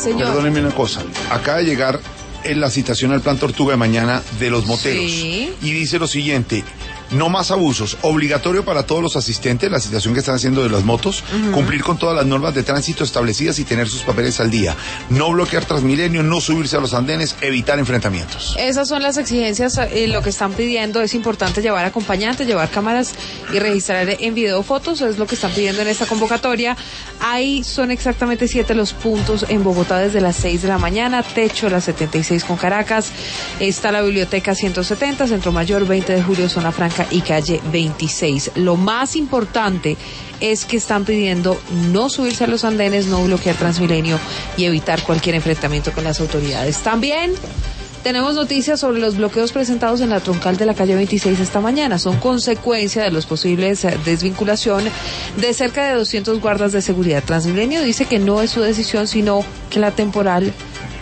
señor. Perdóneme una cosa. Acaba de llegar en la citación al Plan Tortuga de mañana de los moteros. Sí. Y dice lo siguiente: no más abusos, obligatorio para todos los asistentes, la citación que están haciendo de las motos, cumplir con todas las normas de tránsito establecidas y tener sus papeles al día, no bloquear Transmilenio, no subirse a los andenes, evitar enfrentamientos. Esas son las exigencias, lo que están pidiendo. Es importante llevar acompañantes, llevar cámaras y registrar en video fotos, es lo que están pidiendo en esta convocatoria. Ahí son exactamente 7 los puntos en Bogotá desde las 6 de la mañana, Techo la 76 con Caracas, está la Biblioteca 170, Centro Mayor 20 de Julio, Zona Franca y Calle 26. Lo más importante es que están pidiendo no subirse a los andenes, no bloquear Transmilenio y evitar cualquier enfrentamiento con las autoridades. También tenemos noticias sobre los bloqueos presentados en la troncal de la calle 26 esta mañana. Son consecuencia de los posibles desvinculación de cerca de 200 guardas de seguridad. Transmilenio dice que no es su decisión, sino que la temporal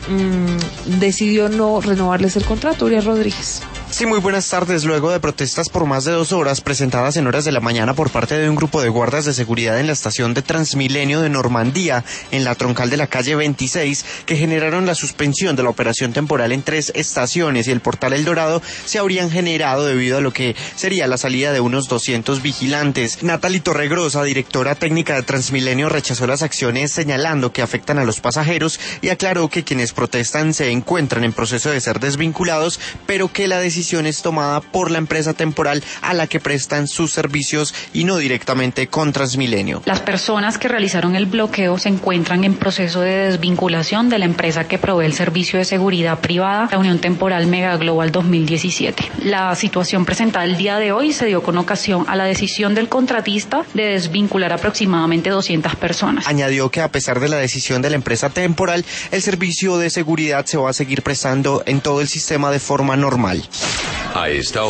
decidió no renovarles el contrato. Uriel Rodríguez. Sí, muy buenas tardes. Luego de protestas por más de 2 horas presentadas en horas de la mañana por parte de un grupo de guardas de seguridad en la estación de Transmilenio de Normandía, en la troncal de la calle 26, que generaron la suspensión de la operación temporal en 3 estaciones y el portal El Dorado, se habrían generado debido a lo que sería la salida de unos 200 vigilantes. Natalie Torregrosa, directora técnica de Transmilenio, rechazó las acciones señalando que afectan a los pasajeros y aclaró que quienes protestan se encuentran en proceso de ser desvinculados, pero que la decisión es tomada por la empresa temporal a la que prestan sus servicios y no directamente con Transmilenio. Las personas que realizaron el bloqueo se encuentran en proceso de desvinculación de la empresa que provee el servicio de seguridad privada, la Unión Temporal Mega Global 2017. La situación presentada el día de hoy se dio con ocasión a la decisión del contratista de desvincular aproximadamente 200 personas. Añadió que a pesar de la decisión de la empresa temporal, el servicio de seguridad se va a seguir prestando en todo el sistema de forma normal. A esta hora.